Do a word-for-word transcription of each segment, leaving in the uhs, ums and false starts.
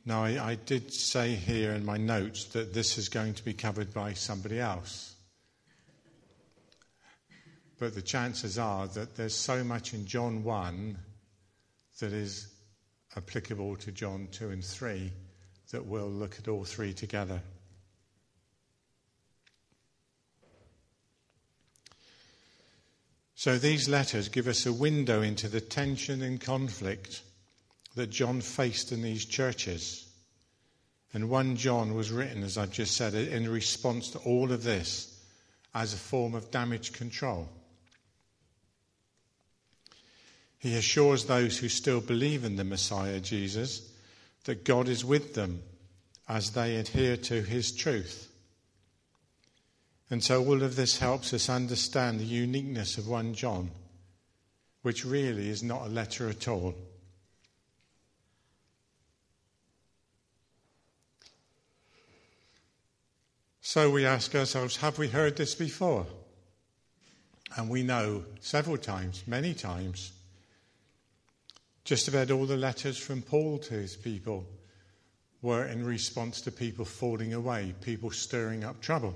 Now, I, I did say here in my notes that this is going to be covered by somebody else. But the chances are that there's so much in John one that is applicable to John two and three that we'll look at all three together. So these letters give us a window into the tension and conflict that John faced in these churches. And First John was written, as I've just said, in response to all of this as a form of damage control. He assures those who still believe in the Messiah, Jesus, that God is with them as they adhere to his truth. And so all of this helps us understand the uniqueness of First John, which really is not a letter at all. So we ask ourselves, have we heard this before? And we know several times, many times, just about all the letters from Paul to his people were in response to people falling away, people stirring up trouble.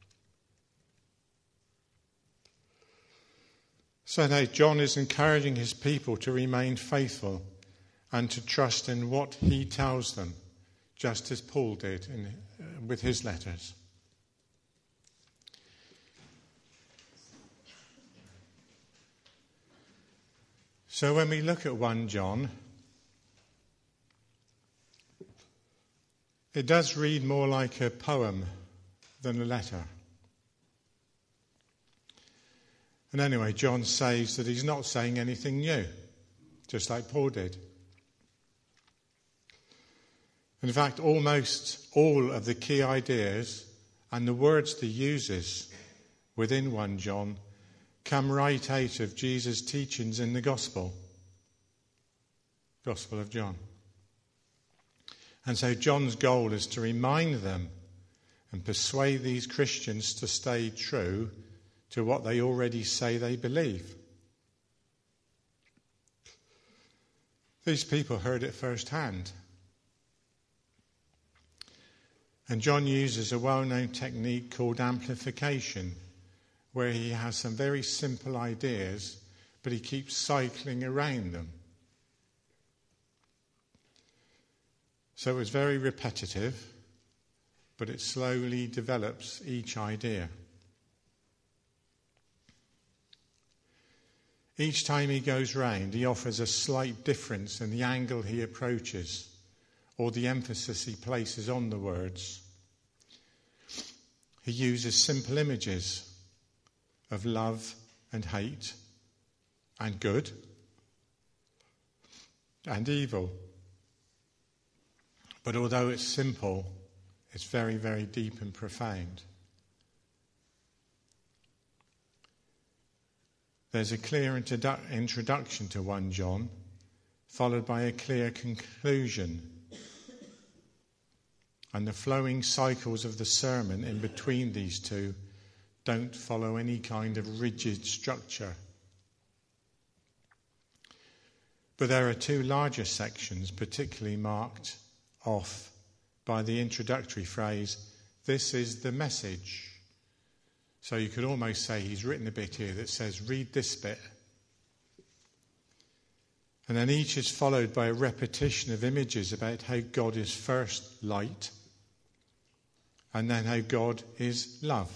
So now John is encouraging his people to remain faithful and to trust in what he tells them, just as Paul did in, uh, with his letters. So when we look at First John, it does read more like a poem than a letter. And anyway, John says that he's not saying anything new, just like Paul did. In fact, almost all of the key ideas and the words that he uses within First John come right out of Jesus' teachings in the Gospel, Gospel of John. And so John's goal is to remind them and persuade these Christians to stay true to what they already say they believe. These people heard it firsthand. And John uses a well-known technique called amplification, where he has some very simple ideas, but he keeps cycling around them. So it's very repetitive, but it slowly develops each idea. Each time he goes round, he offers a slight difference in the angle he approaches or the emphasis he places on the words. He uses simple images of love and hate and good and evil. But although it's simple, it's very, very deep and profound. There's a clear introdu- introduction to First John, followed by a clear conclusion. And the flowing cycles of the sermon in between these two don't follow any kind of rigid structure. But there are two larger sections, particularly marked off by the introductory phrase, "This is the message." So you could almost say he's written a bit here that says, read this bit. And then each is followed by a repetition of images about how God is first light and then how God is love.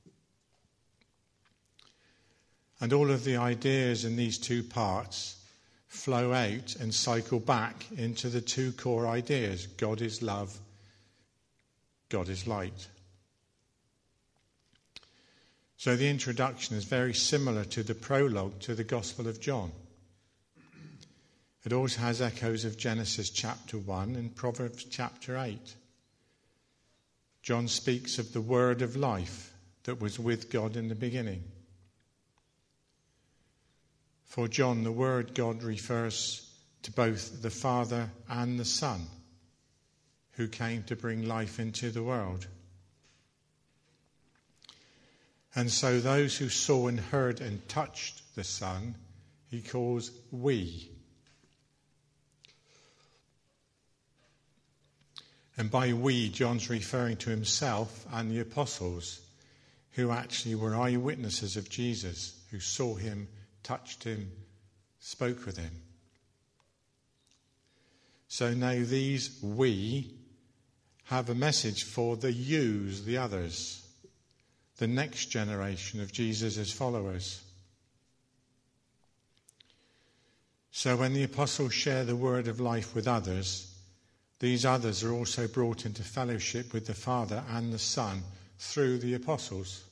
And all of the ideas in these two parts flow out and cycle back into the two core ideas. God is love, God is light. So the introduction is very similar to the prologue to the Gospel of John. It also has echoes of Genesis chapter one and Proverbs chapter eight. John speaks of the word of life that was with God in the beginning. For John, the word God refers to both the Father and the Son, who came to bring life into the world. And so those who saw and heard and touched the Son, he calls we. And by we, John's referring to himself and the apostles, who actually were eyewitnesses of Jesus, who saw him, touched him, spoke with him. So now these we have a message for the yous, the others, the next generation of Jesus' followers. So when the apostles share the word of life with others, these others are also brought into fellowship with the Father and the Son through the apostles.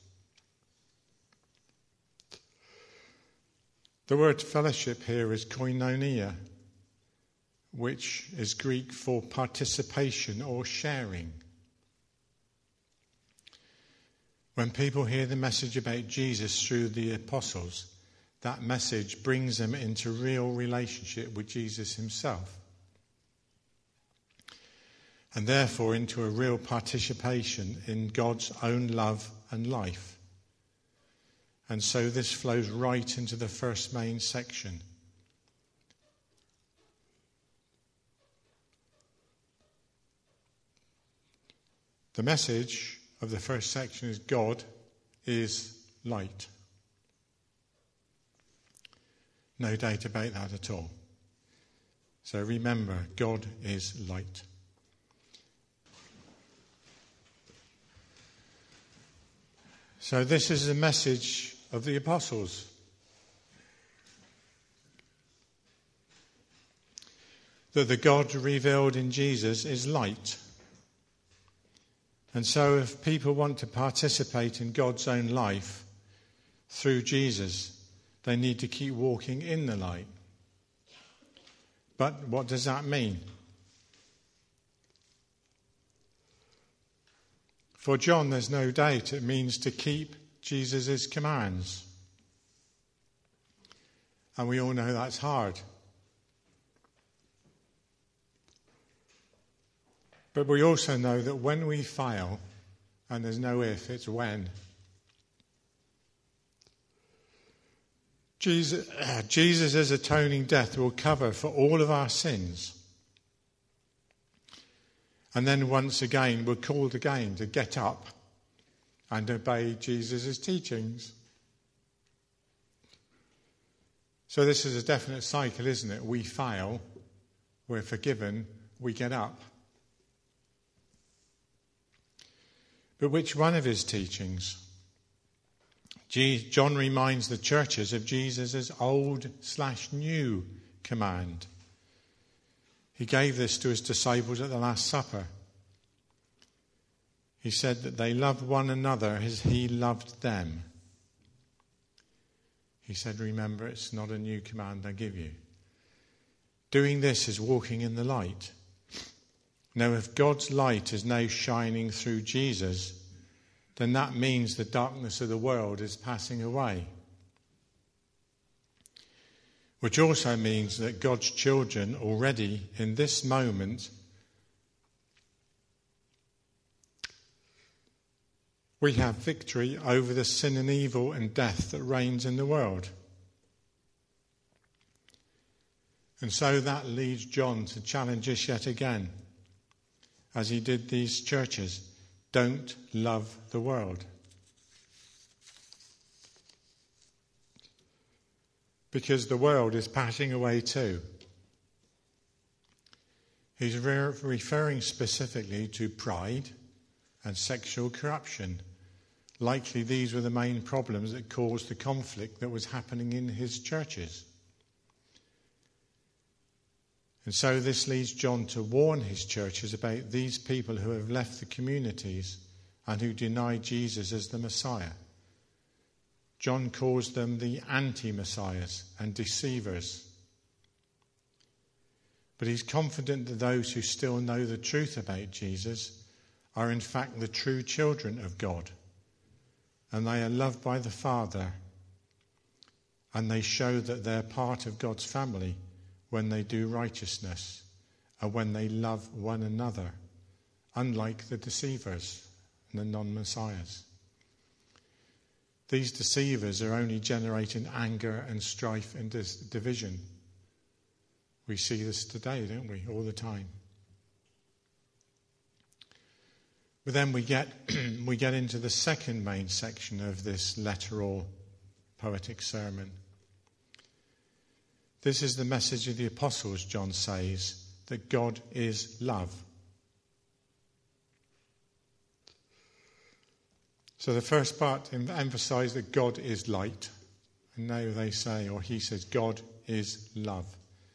The word fellowship here is koinonia, which is Greek for participation or sharing. When people hear the message about Jesus through the apostles, that message brings them into real relationship with Jesus himself, and therefore into a real participation in God's own love and life. And so this flows right into the first main section. The message of the first section is God is light. No doubt about that at all. So remember, God is light. So this is the message of the apostles. That the God revealed in Jesus is light. And so if people want to participate in God's own life through Jesus, they need to keep walking in the light. But what does that mean? For John, there's no doubt it means to keep Jesus' commands. And we all know that's hard. But we also know that when we fail, and there's no if, it's when, Jesus, uh, Jesus' atoning death will cover for all of our sins. And then once again, we're called again to get up and obey Jesus' teachings. So this is a definite cycle, isn't it? We fail, we're forgiven, we get up. But which one of his teachings? John reminds the churches of Jesus' old slash new command. He gave this to his disciples at the Last Supper. He said that they loved one another as he loved them. He said, remember, it's not a new command I give you. Doing this is walking in the light. Now, if God's light is now shining through Jesus, then that means the darkness of the world is passing away. Which also means that God's children already in this moment, we have victory over the sin and evil and death that reigns in the world. And so that leads John to challenge us yet again, as he did these churches. Don't love the world. Because the world is passing away too. He's re- referring specifically to pride and sexual corruption. Likely these were the main problems that caused the conflict that was happening in his churches. And so this leads John to warn his churches about these people who have left the communities and who deny Jesus as the Messiah. John calls them the anti-messiahs and deceivers. But he's confident that those who still know the truth about Jesus are in fact the true children of God. And they are loved by the Father. And they show that they're part of God's family when they do righteousness and when they love one another, unlike the deceivers and the non-messiahs. These deceivers are only generating anger and strife and dis- division. We see this today, don't we, all the time. But then we get we get into the second main section of this letter or poetic sermon. This is the message of the apostles, John says, that God is love. So the first part emphasised that God is light. And now they say, or he says, God is love.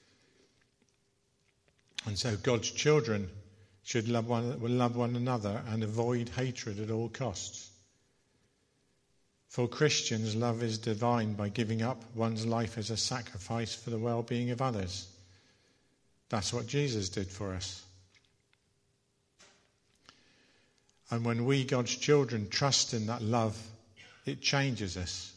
And so God's children should love one, will love one another and avoid hatred at all costs. For Christians, love is divine by giving up one's life as a sacrifice for the well-being of others. That's what Jesus did for us. And when we, God's children, trust in that love, it changes us.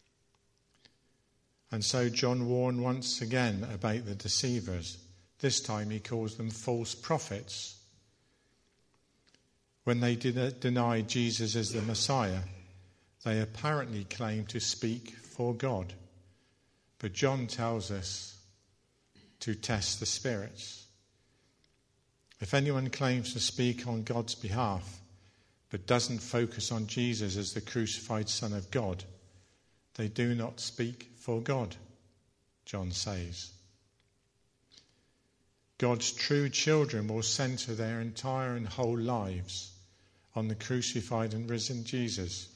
And so John warned once again about the deceivers. This time he calls them false prophets. When they did deny Jesus as the Messiah, they apparently claimed to speak for God. But John tells us to test the spirits. If anyone claims to speak on God's behalf, but doesn't focus on Jesus as the crucified Son of God, they do not speak for God, John says. God's true children will centre their entire and whole lives on the crucified and risen Jesus.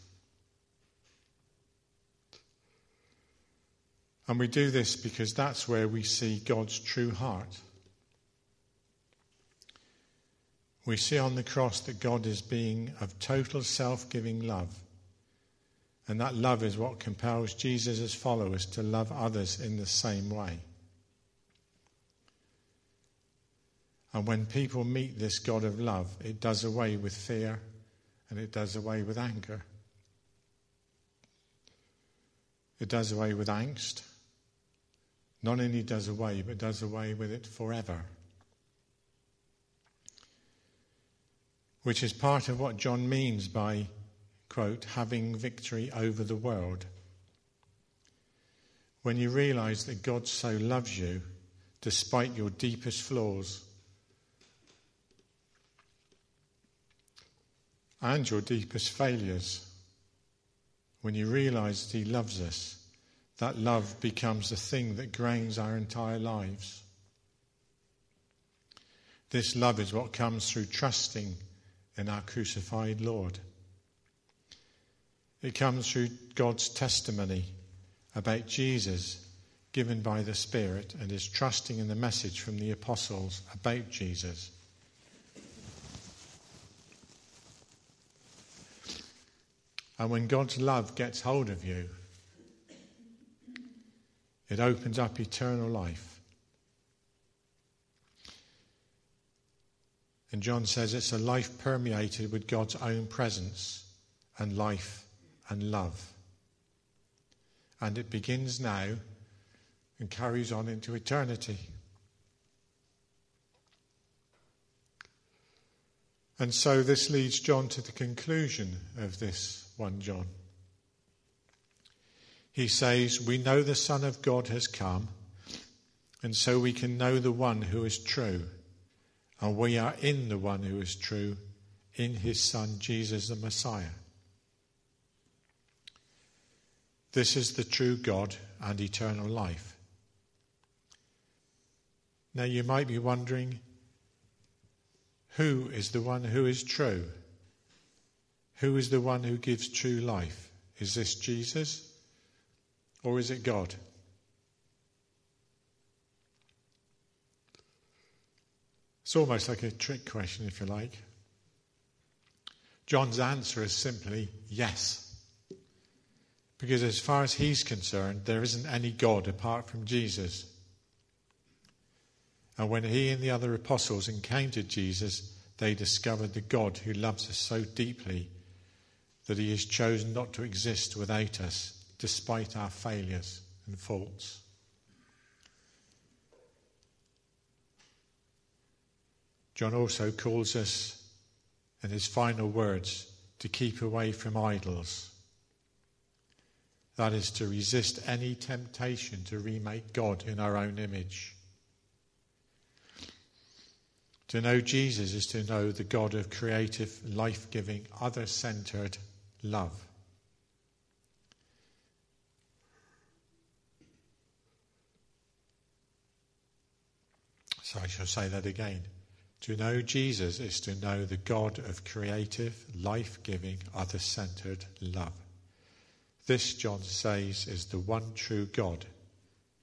And we do this because that's where we see God's true heart. We see on the cross that God is being of total self-giving love. And that love is what compels Jesus' followers to love others in the same way. And when people meet this God of love, it does away with fear and it does away with anger. It does away with angst. Not only does away, but does away with it forever. Which is part of what John means by, quote, having victory over the world. When you realise that God so loves you, despite your deepest flaws and your deepest failures, when you realise that he loves us, that love becomes the thing that grounds our entire lives. This love is what comes through trusting in our crucified Lord. It comes through God's testimony about Jesus given by the Spirit and his trusting in the message from the apostles about Jesus. And when God's love gets hold of you, it opens up eternal life. And John says it's a life permeated with God's own presence and life and love. And it begins now and carries on into eternity. And so this leads John to the conclusion of this First John. He says, we know the Son of God has come, and so we can know the one who is true. And we are in the one who is true, in his Son, Jesus the Messiah. This is the true God and eternal life. Now you might be wondering, who is the one who is true? Who is the one who gives true life? Is this Jesus? Or is it God? It's almost like a trick question, if you like. John's answer is simply yes. Because as far as he's concerned, there isn't any God apart from Jesus. And when he and the other apostles encountered Jesus, they discovered the God who loves us so deeply that he has chosen not to exist without us, despite our failures and faults. John also calls us, in his final words, to keep away from idols. That is, to resist any temptation to remake God in our own image. To know Jesus is to know the God of creative, life-giving, other-centered love. So I shall say that again. To know Jesus is to know the God of creative, life-giving, other-centered love. This, John says, is the one true God.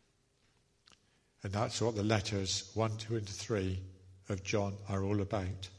And that's what the letters one, two and three of John are all about.